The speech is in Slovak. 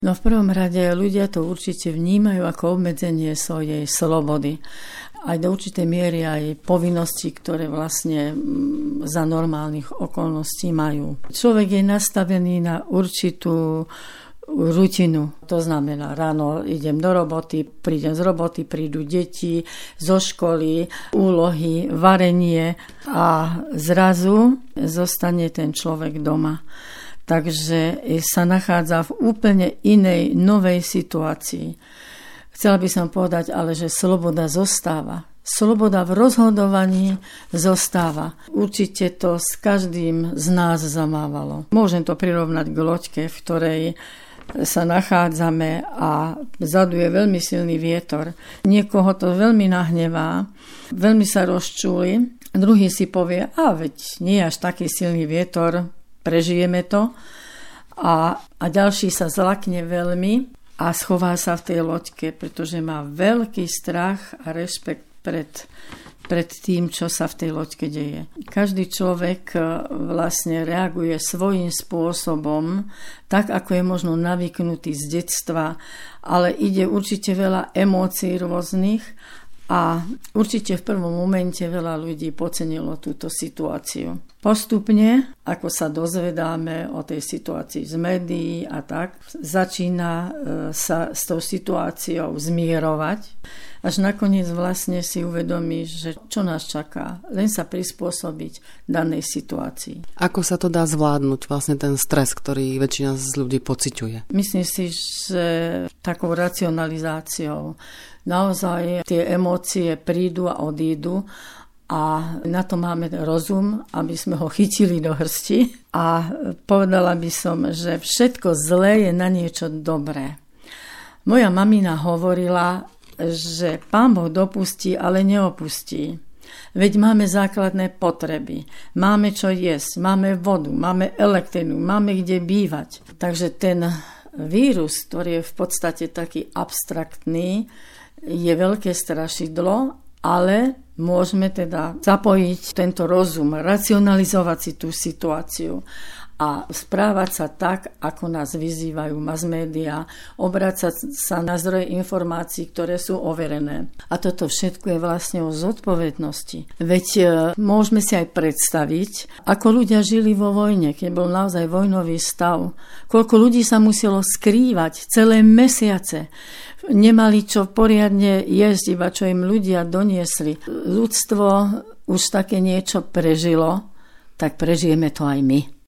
No v prvom rade ľudia to určite vnímajú ako obmedzenie svojej slobody. Aj do určitej miery aj povinnosti, ktoré vlastne za normálnych okolností majú. Človek je nastavený na určitú rutinu. To znamená, ráno idem do roboty, prídem z roboty, prídu deti zo školy, úlohy, varenie a zrazu zostane ten človek doma. Takže sa nachádza v úplne inej, novej situácii. Chcela by som povedať, ale že sloboda zostáva. Sloboda v rozhodovaní zostáva. Určite to s každým z nás zamávalo. Môžem to prirovnať k loďke, v ktorej sa nachádzame a zaduje veľmi silný vietor. Niekoho to veľmi nahnevá, veľmi sa rozčúli. Druhý si povie, veď nie je až taký silný vietor, prežijeme to. A ďalší sa zlakne veľmi a schová sa v tej loďke, pretože má veľký strach a rešpekt pred tým, čo sa v tej loďke deje. Každý človek vlastne reaguje svojím spôsobom, tak ako je možno navyknutý z detstva, ale ide určite veľa emócií rôznych a určite v prvom momente veľa ľudí podcenilo túto situáciu. Postupne, ako sa dozvedáme o tej situácii z médií a tak, začína sa s tou situáciou zmierovať, až nakoniec vlastne si uvedomí, že čo nás čaká, len sa prispôsobiť danej situácii. Ako sa to dá zvládnuť, vlastne ten stres, ktorý väčšina z ľudí pociťuje? Myslím si, že takou racionalizáciou naozaj tie emócie prídu a odídu a na to máme rozum, aby sme ho chytili do hrsti. A povedala by som, že všetko zlé je na niečo dobré. Moja mamina hovorila, že Pán Boh dopustí, ale neopustí. Veď máme základné potreby. Máme čo jesť, máme vodu, máme elektrinu, máme kde bývať. Takže ten vírus, ktorý je v podstate taký abstraktný, je veľké strašidlo, ale môžeme teda zapojiť tento rozum, racionalizovať si tú situáciu a správať sa tak, ako nás vyzývajú mass media, obrácať sa na zdroje informácií, ktoré sú overené. A toto všetko je vlastne o zodpovednosti. Veď môžeme si aj predstaviť, ako ľudia žili vo vojne, keď bol naozaj vojnový stav. Koľko ľudí sa muselo skrývať celé mesiace. Nemali čo poriadne jesť, iba čo im ľudia doniesli. Ľudstvo už také niečo prežilo, tak prežijeme to aj my.